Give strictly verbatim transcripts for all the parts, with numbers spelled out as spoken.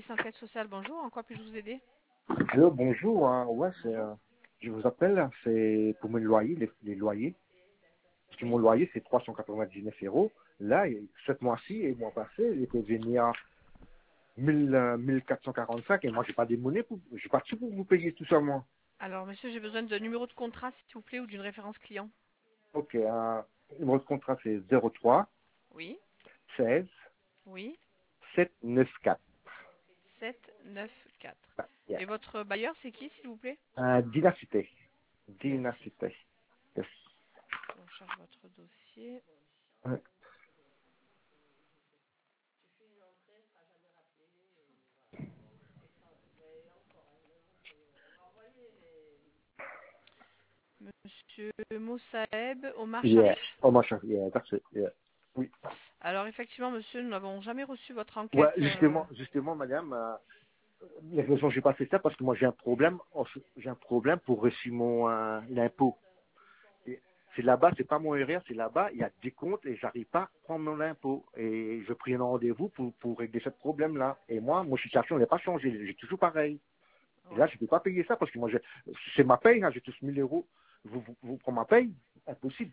service enquête sociale, bonjour. En quoi puis-je vous aider? Allô, bonjour. Hein. Ouais, c'est, Bonjour. euh, je vous appelle, c'est pour mes loyers, les, les loyers. Parce que mon Oui. loyer, c'est trois cent quatre-vingt-dix-neuf euros. Là, et- ce mois-ci et le mois passé, il était venu à mille, euh, mille quatre cent quarante-cinq et moi, j'ai pas des monnaies, pour, j'ai pas de sous pour vous payer tout ça, moi. Alors, monsieur, j'ai besoin de numéro de contrat, s'il vous plaît, ou d'une référence client. Ok, euh, le numéro de contrat, c'est zéro trois Oui. seize Oui. sept neuf quatre. sept neuf quatre. Ah, yeah. Et votre bailleur, c'est qui, s'il vous plaît? Euh, Dynacité. Merci. Dynacité. Yes. Je recherche votre dossier. Ouais. Monsieur Moussaeb Omar Yeah. Sharif. Oh, my God. Yeah, that's it. Yeah. Oui. Alors, effectivement, monsieur, nous n'avons jamais reçu votre Ouais, enquête. euh, justement, justement, madame, euh, la raison que j'ai pas fait ça, parce que moi j'ai un problème, j'ai un problème pour reçu mon euh, l'impôt. Et C'est là-bas, c'est pas mon R R, c'est là-bas, il y a des comptes et j'arrive pas à prendre mon impôt. Et je pris un rendez-vous pour, pour régler ce problème-là. Et moi, mon situation n'est pas changé, j'ai toujours pareil. Et là, Ouais. je peux pas payer ça parce que moi, j'ai- c'est ma paye, hein, j'ai tous mille euros. Vous, vous, vous prenez ma paye? Impossible.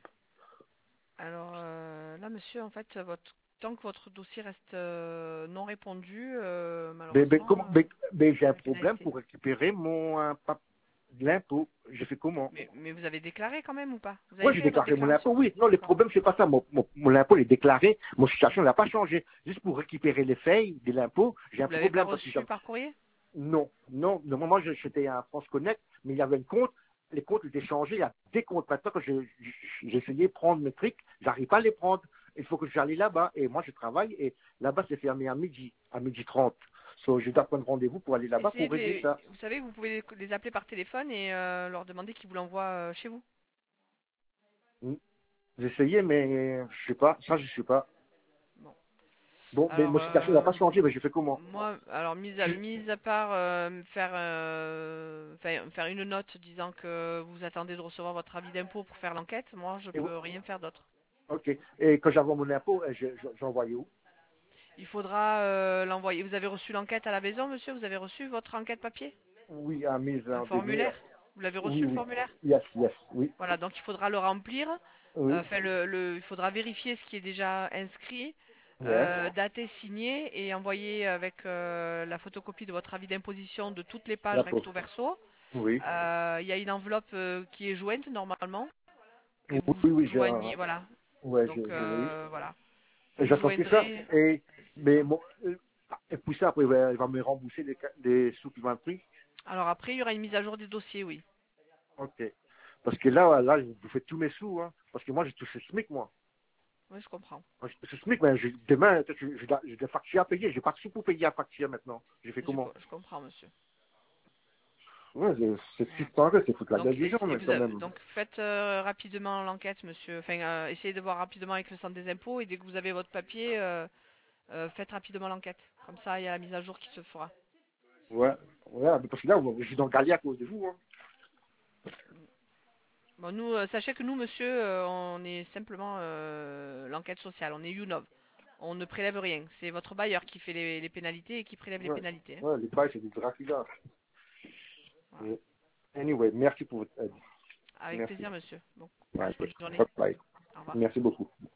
Alors, euh, là, monsieur, en fait, votre... tant que votre dossier reste euh, non répondu, euh, Mais, mais malheureusement, comment, euh, mais, mais il y j'ai a un la problème pénalité. pour récupérer mon euh, pap- l'impôt. Je fais comment? Mais, mais vous avez déclaré quand même ou pas? Vous avez Moi, j'ai fait votre déclaré mon impôt, déclaration? oui. Non, le D'accord. problème, c'est pas ça. Mon, mon, mon impôt est déclaré. Mon situation n'a pas changé. Juste pour récupérer les feuilles de l'impôt, j'ai un Vous l'avez pas problème parce que reçu j'avais- par courrier? non, non, non, moi, je- j'étais à France Connect, mais il y avait un compte. Les comptes étaient changés. Il y a des comptes. Maintenant, que j'ai j'ai essayé de prendre mes trucs, j'arrive pas à les prendre. Il faut que j'aille là-bas. Et moi, je travaille. Et là-bas, c'est fermé à midi, à midi trente. So, je dois prendre rendez-vous pour aller là-bas Essayez pour de régler les... ça. Vous savez, vous pouvez les les appeler par téléphone et euh, leur demander qu'ils vous l'envoient euh, chez vous. Hmm. J'ai essayé, mais je sais pas. Ça, je sais pas. Bon. Bon, mais Alors, mon situation n'a euh, pas changé. Mais je fais comment? moi, alors, mis à, mis à part euh, faire, euh, faire, faire une note disant que vous attendez de recevoir votre avis d'impôt pour faire l'enquête, moi, je Et- peux rien faire d'autre. Ok. Et quand j'envoie mon impôt, euh, je- je- j'envoie où? Il faudra euh, l'envoyer. Vous avez reçu l'enquête à la maison, monsieur? Vous avez reçu votre enquête papier? Oui, à mise Un en devenir. formulaire? Vous l'avez Oui, reçu le oui. formulaire? Yes, yes, oui. Voilà, donc il faudra le remplir. Euh, Oui. Enfin, le, le- il faudra vérifier ce qui est déjà inscrit, Yeah. euh, daté, signé et envoyer avec euh, la photocopie de votre avis d'imposition de toutes les pages La peau. recto verso. Oui. Euh, Il y a une enveloppe euh, qui est jointe normalement et Oui, vous oui, j'ai un... joignez, voilà. Ouais, Donc j'ai j'ai vu. euh, voilà, Et vous j'attends que ça. joindrez, Et, c'est mais ça. bon, euh, et puis ça, après, il va, il va me rembourser des, ca- des sous qui m'ont pris. Alors après, il y aura une mise à jour des dossiers, oui. Ok. Parce que là, là, vous faites tous mes sous, hein. Parce que moi, j'ai touché le SMIC, moi. Oui, je comprends. Moi, j'ai touché le SMIC, mais j'ai- demain, j'ai j'ai j'ai des factures à payer. J'ai pas de sous pour payer la facture maintenant. J'ai fait Je, comment? co- je comprends, monsieur. Ouais, c'est c'est Voilà. si que c'est foutre la Donc, gueule des gens, essa- et mais vous quand avez- même. donc faites euh, rapidement l'enquête, monsieur. Enfin, euh, essayez de voir rapidement avec le centre des impôts et dès que vous avez votre papier, euh, euh, faites rapidement l'enquête. Comme ça, il y a la mise à jour qui se fera. Ouais, ouais, parce que là, je suis dans le galier à cause de vous. Hein. Bon, nous, euh, sachez que nous, monsieur, euh, on est simplement euh, l'enquête sociale. On est UNOV. On ne prélève rien. C'est votre bailleur qui fait les, les pénalités et qui prélève les Ouais, pénalités, hein. ouais, les bails, c'est du Dracula. Voilà. Ouais. Anyway, merci pour votre aide. Avec Merci. plaisir, monsieur. Bon Ouais, courage, bonne journée. bye. Au revoir. Merci beaucoup.